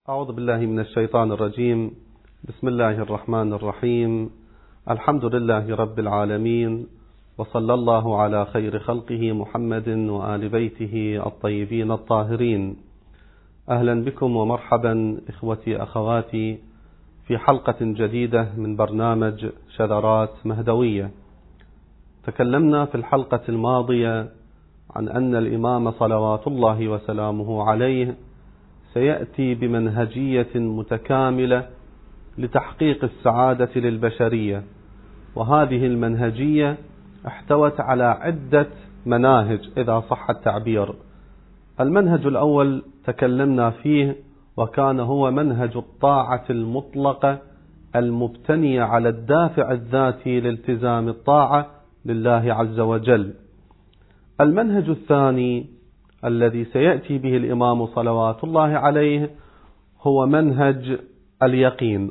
أعوذ بالله من الشيطان الرجيم. بسم الله الرحمن الرحيم. الحمد لله رب العالمين، وصلى الله على خير خلقه محمد وآل بيته الطيبين الطاهرين. أهلا بكم ومرحبا إخوتي أخواتي في حلقة جديدة من برنامج شذرات مهدوية. تكلمنا في الحلقة الماضية عن أن الإمام صلوات الله وسلامه عليه سيأتي بمنهجية متكاملة لتحقيق السعادة للبشرية، وهذه المنهجية احتوت على عدة مناهج إذا صح التعبير. المنهج الأول تكلمنا فيه وكان هو منهج الطاعة المطلقة المبتنية على الدافع الذاتي لالتزام الطاعة لله عز وجل. المنهج الثاني الذي سيأتي به الإمام صلوات الله عليه هو منهج اليقين.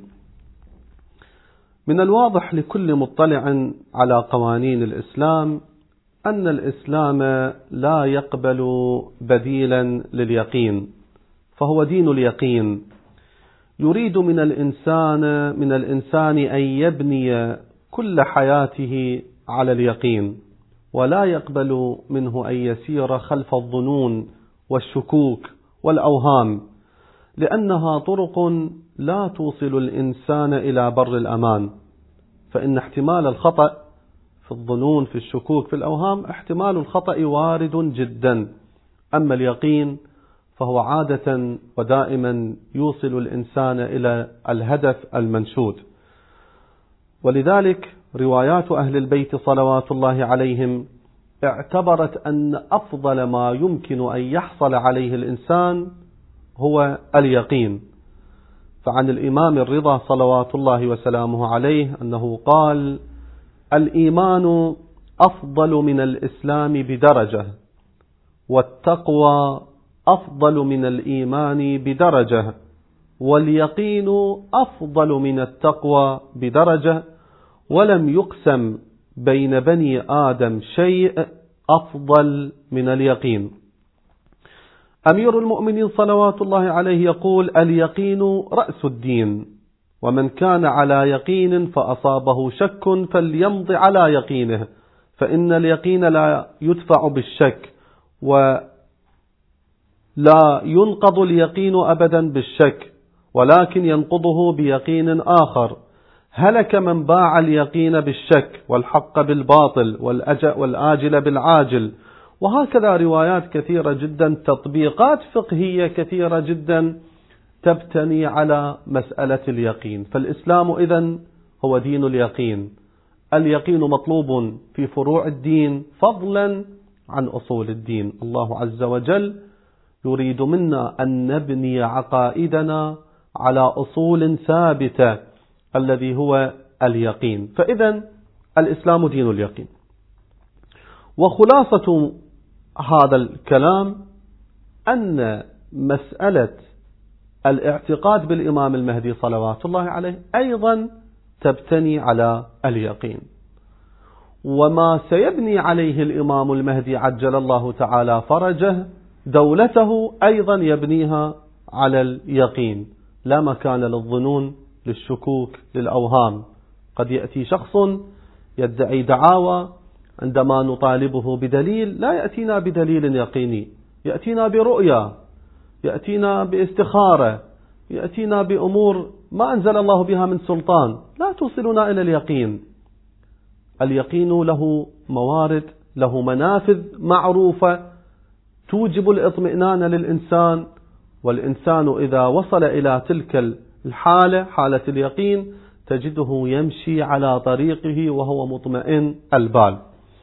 من الواضح لكل مطلع على قوانين الإسلام أن الإسلام لا يقبل بديلا لليقين، فهو دين اليقين. يريد من الإنسان أن يبني كل حياته على اليقين، ولا يقبل منه أن يسير خلف الظنون والشكوك والأوهام، لأنها طرق لا توصل الإنسان إلى بر الأمان. فإن احتمال الخطأ في الظنون، في الشكوك، في الأوهام، احتمال الخطأ وارد جدا. أما اليقين فهو عادة ودائما يوصل الإنسان إلى الهدف المنشود. ولذلك روايات أهل البيت صلوات الله عليهم اعتبرت أن أفضل ما يمكن أن يحصل عليه الإنسان هو اليقين. فعن الإمام الرضا صلوات الله وسلامه عليه أنه قال: الإيمان أفضل من الإسلام بدرجة، والتقوى أفضل من الإيمان بدرجة، واليقين أفضل من التقوى بدرجة، ولم يقسم بين بني آدم شيء أفضل من اليقين. أمير المؤمنين صلوات الله عليه يقول: اليقين رأس الدين، ومن كان على يقين فأصابه شك فليمض على يقينه، فإن اليقين لا يدفع بالشك، ولا ينقض اليقين أبدا بالشك، ولكن ينقضه بيقين آخر. هلك من باع اليقين بالشك، والحق بالباطل، والآجل بالعاجل. وهكذا روايات كثيرة جدا، تطبيقات فقهية كثيرة جدا تبتني على مسألة اليقين. فالإسلام إذن هو دين اليقين. اليقين مطلوب في فروع الدين فضلا عن أصول الدين. الله عز وجل يريد منا أن نبني عقائدنا على أصول ثابتة الذي هو اليقين. فإذا الإسلام دين اليقين. وخلاصة هذا الكلام أن مسألة الاعتقاد بالإمام المهدي صلوات الله عليه أيضا تبتني على اليقين. وما سيبني عليه الإمام المهدي عجل الله تعالى فرجه دولته أيضا يبنيها على اليقين. لا مكان للظنون، للشكوك، للأوهام. قد يأتي شخص يدعي دعاوى، عندما نطالبه بدليل لا يأتينا بدليل يقيني، يأتينا برؤيا، يأتينا باستخارة، يأتينا بأمور ما أنزل الله بها من سلطان، لا توصلنا إلى اليقين. اليقين له موارد، له منافذ معروفة توجب الاطمئنان للإنسان. والإنسان إذا وصل إلى تلك الحالة، حالة اليقين، تجده يمشي على طريقه وهو مطمئن البال.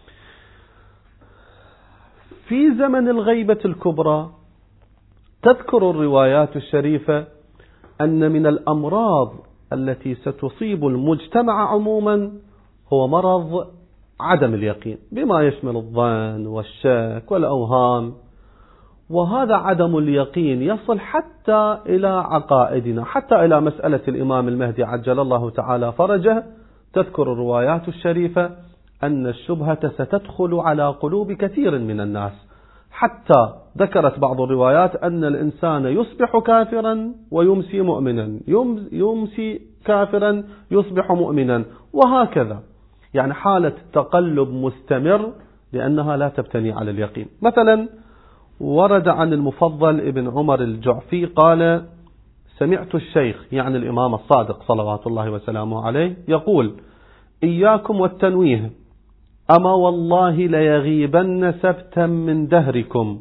في زمن الغيبة الكبرى تذكر الروايات الشريفة أن من الأمراض التي ستصيب المجتمع عموما هو مرض عدم اليقين، بما يشمل الظن والشك والأوهام. وهذا عدم اليقين يصل حتى إلى عقائدنا، حتى إلى مسألة الإمام المهدي عجل الله تعالى فرجه. تذكر الروايات الشريفة أن الشبهة ستدخل على قلوب كثير من الناس، حتى ذكرت بعض الروايات أن الإنسان يصبح كافرا ويمسي مؤمنا، يمسي كافرا يصبح مؤمنا، وهكذا. يعني حالة تقلب مستمر لأنها لا تبتني على اليقين. مثلا ورد عن المفضل ابن عمر الجعفي قال: سمعت الشيخ يعني الإمام الصادق صلوات الله وسلامه عليه يقول: إياكم والتنويه، أما والله ليغيبن سبتا من دهركم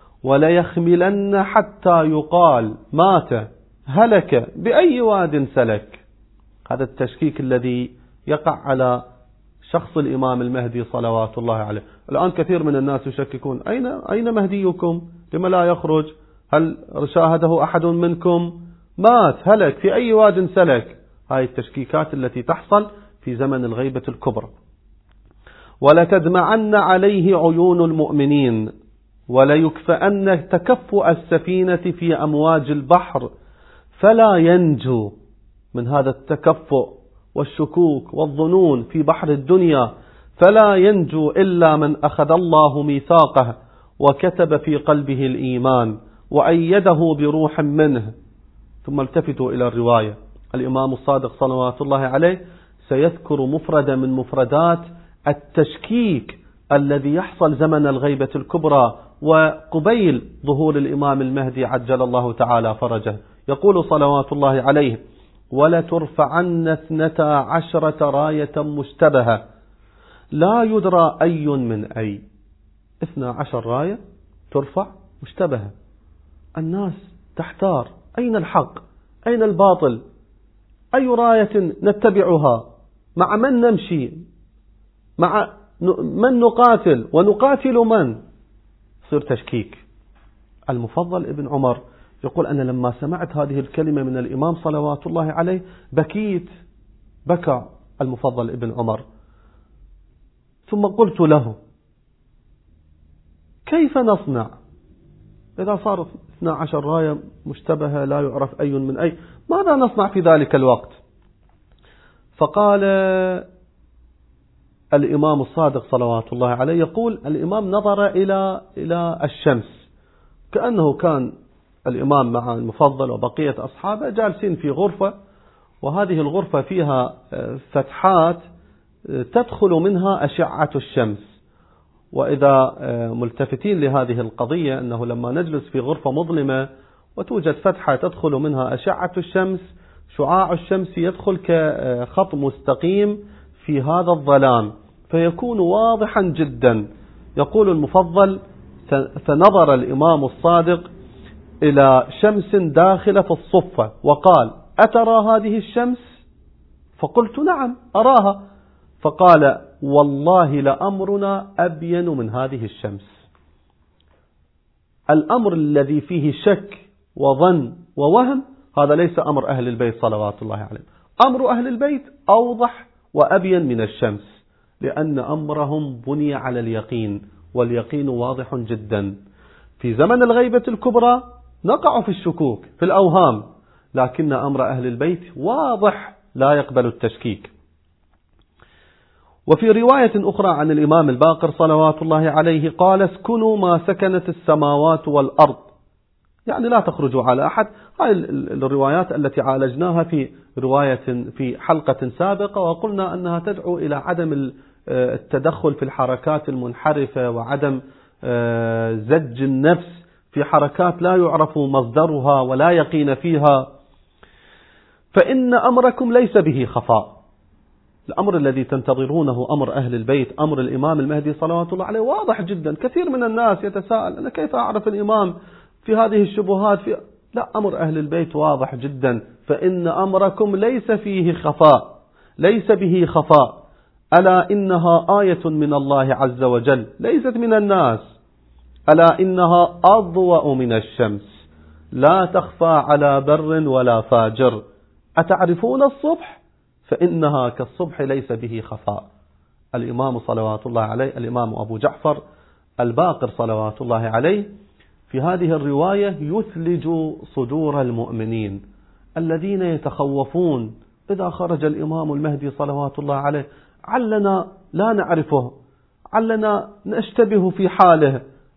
وليخملن حتى يقال مات هلك بأي واد سلك. هذا التشكيك الذي يقع على شخص الإمام المهدي صلوات الله عليه. الآن كثير من الناس يشككون: أين مهديكم؟ لما لا يخرج؟ هل شاهده أحد منكم؟ مات هلك في أي واد سلك. هاي التشكيكات التي تحصل في زمن الغيبة الكبرى. ولتدمعن عليه عيون المؤمنين وليكفأن تكفؤ السفينة في أمواج البحر فلا ينجو من هذا التكفؤ والشكوك والظنون في بحر الدنيا، فلا ينجو إلا من أخذ الله ميثاقه وكتب في قلبه الإيمان وأيده بروح منه. ثم التفتوا إلى الرواية. الإمام الصادق صلوات الله عليه سيذكر مفردة من مفردات التشكيك الذي يحصل زمن الغيبة الكبرى وقبيل ظهور الإمام المهدي عجل الله تعالى فرجه. يقول صلوات الله عليه: ولترفعن 12 راية مشتبهة لا يدرى أي من أي. 12 راية ترفع مشتبهة، الناس تحتار: أين الحق؟ أين الباطل؟ أي راية نتبعها؟ مع من نمشي؟ مع من نقاتل؟ ونقاتل من؟ صير تشكيك. المفضل ابن عمر يقول: أنا لما سمعت هذه الكلمة من الإمام صلوات الله عليه بكيت. بكى المفضل ابن عمر. ثم قلت له: كيف نصنع إذا صارت 12 راية مشتبهة لا يعرف أي من أي؟ ماذا نصنع في ذلك الوقت؟ فقال الإمام الصادق صلوات الله عليه، يقول الإمام نظر إلى الشمس، كأنه كان الإمام مع المفضل وبقية أصحابه جالسين في غرفة، وهذه الغرفة فيها فتحات تدخل منها أشعة الشمس. وإذا ملتفتين لهذه القضية أنه لما نجلس في غرفة مظلمة وتوجد فتحة تدخل منها أشعة الشمس، شعاع الشمس يدخل كخط مستقيم في هذا الظلام فيكون واضحا جدا. يقول المفضل: فنظر الإمام الصادق إلى شمس داخلة في الصفة وقال: أترى هذه الشمس؟ فقلت: نعم أراها. فقال: والله لأمرنا أبين من هذه الشمس. الأمر الذي فيه شك وظن ووهم هذا ليس أمر أهل البيت صلوات الله عليهم. أمر أهل البيت أوضح وأبين من الشمس، لأن أمرهم بني على اليقين، واليقين واضح جدا. في زمن الغيبة الكبرى نقع في الشكوك في الأوهام، لكن أمر أهل البيت واضح لا يقبل التشكيك. وفي رواية أخرى عن الإمام الباقر صلوات الله عليه قال: اسكنوا ما سكنت السماوات والأرض، يعني لا تخرجوا على أحد. هذه الروايات التي عالجناها في حلقة سابقة، وقلنا أنها تدعو إلى عدم التدخل في الحركات المنحرفة وعدم زج النفس في حركات لا يعرف مصدرها ولا يقين فيها، فإن أمركم ليس به خفاء. الأمر الذي تنتظرونه أمر أهل البيت، أمر الإمام المهدي صلوات الله عليه واضح جدا. كثير من الناس يتساءل: أنا كيف أعرف الإمام في هذه الشبهات؟ لا، أمر أهل البيت واضح جدا، فإن أمركم ليس فيه خفاء، ليس به خفاء. ألا إنها آية من الله عز وجل ليست من الناس، ألا إنها أضوأ من الشمس لا تخفى على بر ولا فاجر، أتعرفون الصبح فإنها كالصبح ليس به خفاء. الإمام صلوات الله عليه، الإمام أبو جعفر الباقر صلوات الله عليه، في هذه الرواية يثلج صدور المؤمنين الذين يتخوفون إذا خرج الإمام المهدي صلوات الله عليه، علنا لا نعرفه، علنا نشتبه في حاله،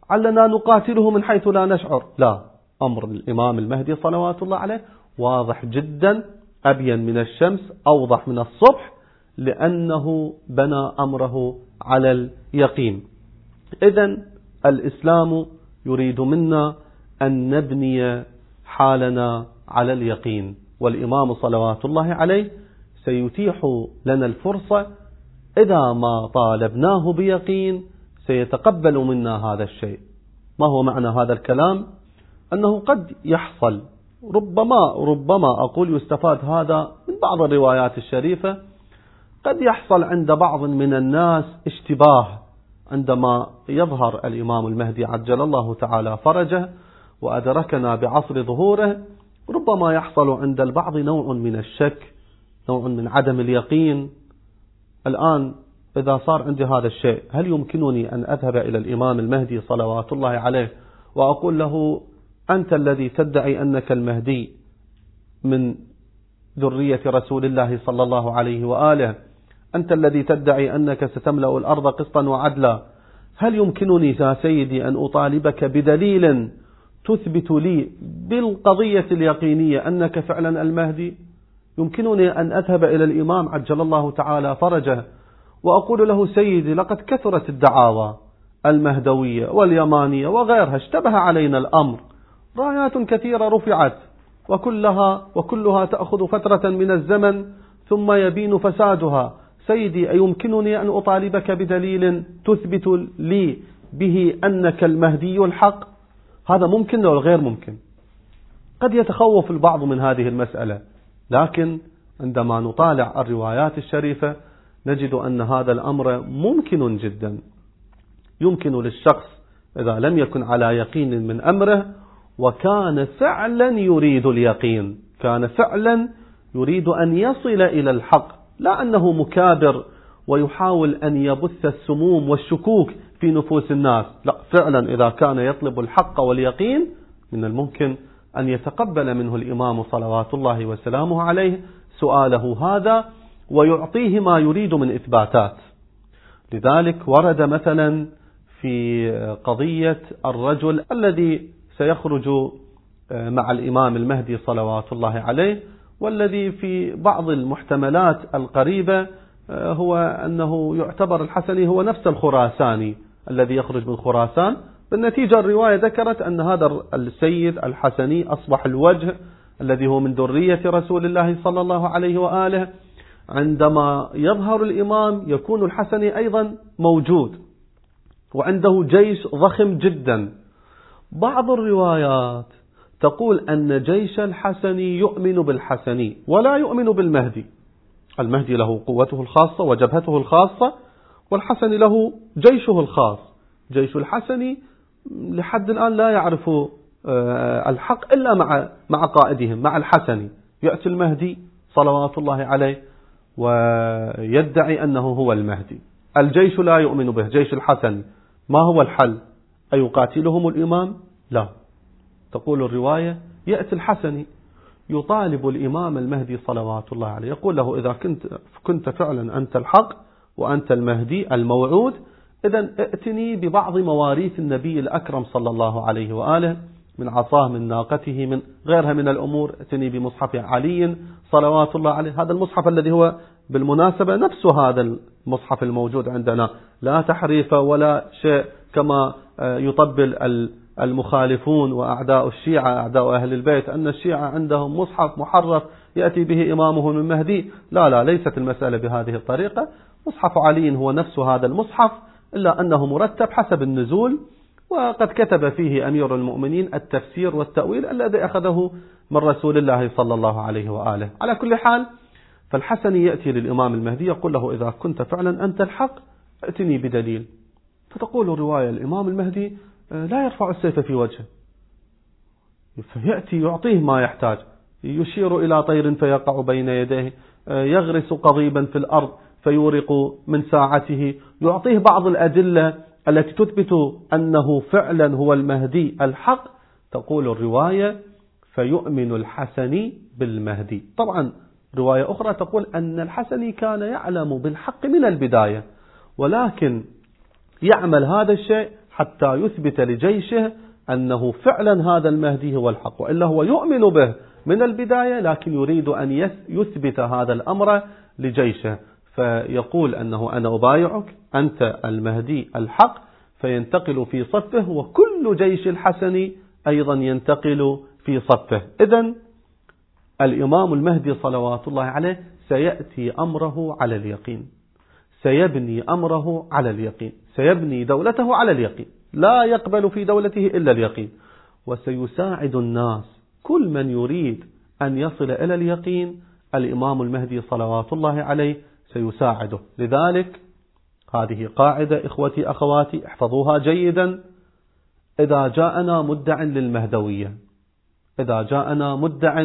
علنا نقاتله من حيث لا نشعر. لا، أمر الإمام المهدي صلوات الله عليه واضح جدا، أبين من الشمس، أوضح من الصبح، لأنه بنى أمره على اليقين. إذن الإسلام يريد منا أن نبني حالنا على اليقين، والإمام صلوات الله عليه سيتيح لنا الفرصة إذا ما طالبناه بيقين سيتقبل منا هذا الشيء. ما هو معنى هذا الكلام؟ أنه قد يحصل ربما أقول يستفاد هذا من بعض الروايات الشريفة، قد يحصل عند بعض من الناس اشتباه عندما يظهر الإمام المهدي عجل الله تعالى فرجه وأدركنا بعصر ظهوره، ربما يحصل عند البعض نوع من الشك، نوع من عدم اليقين. الآن إذا صار عندي هذا الشيء، هل يمكنني أن أذهب إلى الإمام المهدي صلوات الله عليه وأقول له أنت الذي تدعي أنك المهدي من ذرية رسول الله صلى الله عليه وآله، أنت الذي تدعي أنك ستملأ الأرض قسطا وعدلا، هل يمكنني يا سيدي أن أطالبك بدليل تثبت لي بالقضية اليقينية أنك فعلا المهدي؟ يمكنني أن أذهب إلى الإمام عجل الله تعالى فرجه وأقول له سيدي لقد كثرت الدعاوى المهدوية واليمانية وغيرها، اشتبه علينا الأمر، رايات كثيرة رفعت وكلها تأخذ فترة من الزمن ثم يبين فسادها. سيدي أيمكنني أن أطالبك بدليل تثبت لي به أنك المهدي الحق؟ هذا ممكن أو غير ممكن؟ قد يتخوف البعض من هذه المسألة، لكن عندما نطالع الروايات الشريفة نجد أن هذا الأمر ممكن جدا. يمكن للشخص إذا لم يكن على يقين من أمره وكان فعلا يريد اليقين، كان فعلا يريد أن يصل إلى الحق، لا أنه مكابر ويحاول أن يبث السموم والشكوك في نفوس الناس، لا، فعلا إذا كان يطلب الحق واليقين من الممكن أن يتقبل منه الإمام صلوات الله وسلامه عليه سؤاله هذا ويعطيه ما يريد من إثباتات. لذلك ورد مثلا في قضية الرجل الذي سيخرج مع الإمام المهدي صلوات الله عليه، والذي في بعض المحتملات القريبة هو أنه يعتبر الحسني هو نفس الخراساني الذي يخرج من خراسان. بالنتيجة الرواية ذكرت أن هذا السيد الحسني أصبح الوجه الذي هو من ذرية رسول الله صلى الله عليه وآله، عندما يظهر الإمام يكون الحسني أيضا موجود وعنده جيش ضخم جدا. بعض الروايات تقول أن جيش الحسني يؤمن بالحسني ولا يؤمن بالمهدي. المهدي له قوته الخاصة وجبهته الخاصة، والحسني له جيشه الخاص. جيش الحسني لحد الآن لا يعرف الحق إلا مع قائدهم، مع الحسني. يأتي المهدي صلوات الله عليه ويدعي أنه هو المهدي، الجيش لا يؤمن به، جيش الحسني. ما هو الحل؟ أيقاتلهم الإمام؟ لا. تقول الرواية يأتي الحسني يطالب الإمام المهدي صلوات الله عليه، يقول له إذا كنت فعلا أنت الحق وأنت المهدي الموعود، إذن ائتني ببعض مواريث النبي الأكرم صلى الله عليه وآله، من عصاه، من ناقته، من غيرها من الأمور. ائتني بمصحف علي صلوات الله عليه، هذا المصحف الذي هو بالمناسبة نفس هذا المصحف الموجود عندنا، لا تحريف ولا شيء كما يطبل المخالفون وأعداء الشيعة، أعداء أهل البيت، أن الشيعة عندهم مصحف محرف يأتي به إمامهم المهدي. لا، ليست المسألة بهذه الطريقة. مصحف علي هو نفس هذا المصحف، إلا أنه مرتب حسب النزول، وقد كتب فيه أمير المؤمنين التفسير والتأويل الذي أخذه من رسول الله صلى الله عليه وآله. على كل حال، فالحسني يأتي للإمام المهدي يقول له إذا كنت فعلا أنت الحق ائتني بدليل. فتقول الرواية الإمام المهدي لا يرفع السيف في وجهه، فيأتي يعطيه ما يحتاج، يشير إلى طير فيقع بين يديه، يغرس قضيبا في الأرض فيورق من ساعته، يعطيه بعض الأدلة التي تثبت أنه فعلا هو المهدي الحق. تقول الرواية فيؤمن الحسني بالمهدي. طبعا رواية أخرى تقول أن الحسني كان يعلم بالحق من البداية، ولكن يعمل هذا الشيء حتى يثبت لجيشه أنه فعلا هذا المهدي هو الحق، وإلا هو يؤمن به من البداية لكن يريد أن يثبت هذا الأمر لجيشه، فيقول أنه أنا أبايعك أنت المهدي الحق، فينتقل في صفه، وكل جيش الحسن أيضا ينتقل في صفه. إذن الإمام المهدي صلوات الله عليه سيأتي أمره على اليقين، سيبني أمره على اليقين، سيبني دولته على اليقين، لا يقبل في دولته إلا اليقين، وسيساعد الناس، كل من يريد أن يصل إلى اليقين الإمام المهدي صلوات الله عليه سيساعده. لذلك هذه قاعدة إخوتي أخواتي احفظوها جيدا. إذا جاءنا مدع للمهدوية، إذا جاءنا مدع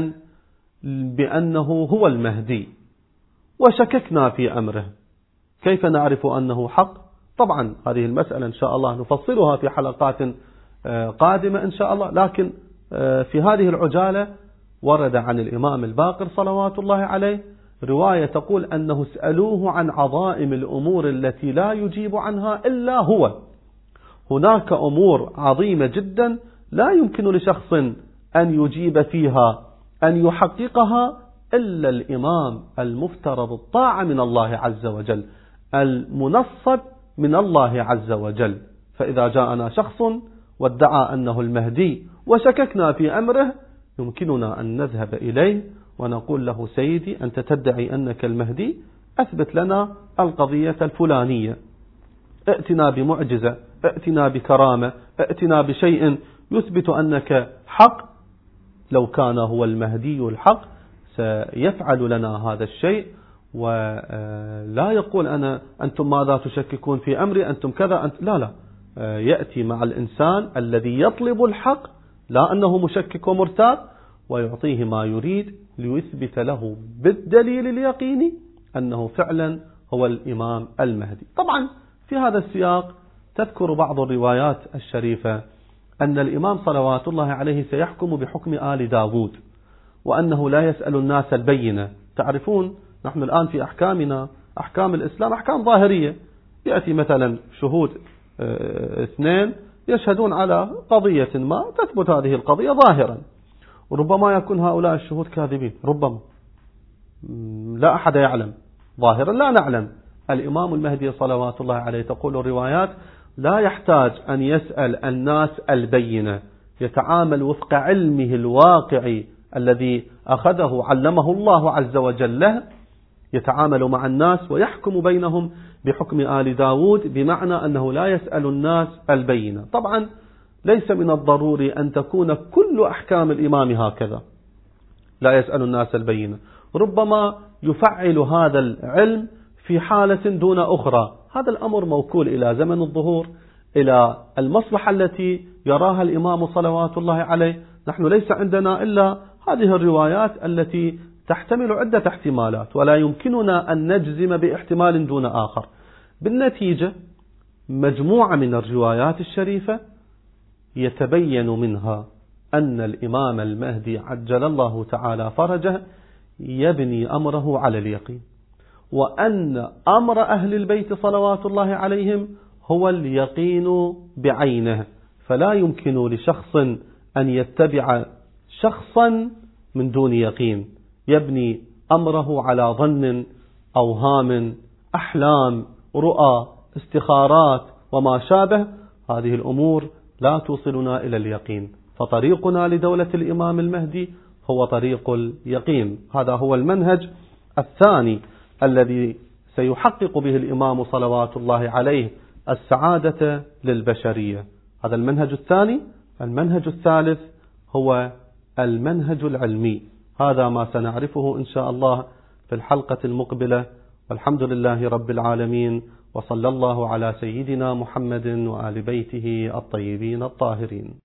بأنه هو المهدي وشككنا في أمره، كيف نعرف أنه حق؟ طبعا هذه المسألة إن شاء الله نفصلها في حلقات قادمة إن شاء الله، لكن في هذه العجالة ورد عن الإمام الباقر صلوات الله عليه رواية تقول أنه اسألوه عن عظائم الأمور التي لا يجيب عنها إلا هو. هناك أمور عظيمة جدا لا يمكن لشخص أن يجيب فيها أن يحققها إلا الإمام المفترض الطاعة من الله عز وجل، المنصب من الله عز وجل. فإذا جاءنا شخص وادعى أنه المهدي وشككنا في أمره، يمكننا أن نذهب إليه ونقول له سيدي أنت تدعي أنك المهدي، أثبت لنا القضية الفلانية، ائتنا بمعجزة، ائتنا بكرامة، ائتنا بشيء يثبت أنك حق. لو كان هو المهدي الحق سيفعل لنا هذا الشيء، ولا يقول أنتم ماذا تشككون في أمري، أنتم كذا، لا، يأتي مع الإنسان الذي يطلب الحق، لا أنه مشكك ومرتاب، ويعطيه ما يريد ليثبت له بالدليل اليقيني أنه فعلا هو الإمام المهدي. طبعا في هذا السياق تذكر بعض الروايات الشريفة أن الإمام صلوات الله عليه سيحكم بحكم آل داود، وأنه لا يسأل الناس البينة. تعرفون نحن الآن في أحكامنا أحكام الإسلام أحكام ظاهرية، يأتي مثلا شهود اثنين يشهدون على قضية ما، تثبت هذه القضية ظاهرا، وربما يكون هؤلاء الشهود كاذبين، ربما لا أحد يعلم، ظاهرا لا نعلم. الإمام المهدي صلوات الله عليه تقول الروايات لا يحتاج أن يسأل الناس البينة، يتعامل وفق علمه الواقعي الذي أخذه علمه الله عز وجل له، يتعامل مع الناس ويحكم بينهم بحكم آل داود، بمعنى أنه لا يسأل الناس البينة. طبعا ليس من الضروري أن تكون كل أحكام الإمام هكذا، لا يسأل الناس البينة، ربما يفعل هذا العلم في حالة دون أخرى. هذا الأمر موكول إلى زمن الظهور، إلى المصلحة التي يراها الإمام صلوات الله عليه. نحن ليس عندنا إلا هذه الروايات التي تحتمل عدة احتمالات، ولا يمكننا أن نجزم باحتمال دون آخر. بالنتيجة مجموعة من الروايات الشريفة يتبين منها أن الإمام المهدي عجل الله تعالى فرجه يبني أمره على اليقين، وأن أمر أهل البيت صلوات الله عليهم هو اليقين بعينه، فلا يمكن لشخص أن يتبع شخصا من دون يقين، يبني أمره على ظن، أوهام، أحلام، رؤى، استخارات وما شابه. هذه الأمور لا توصلنا إلى اليقين، فطريقنا لدولة الإمام المهدي هو طريق اليقين. هذا هو المنهج الثاني الذي سيحقق به الإمام صلوات الله عليه السعادة للبشرية. هذا المنهج الثاني. المنهج الثالث هو المنهج العلمي، هذا ما سنعرفه إن شاء الله في الحلقة المقبلة. والحمد لله رب العالمين، وصلى الله على سيدنا محمد وآل بيته الطيبين الطاهرين.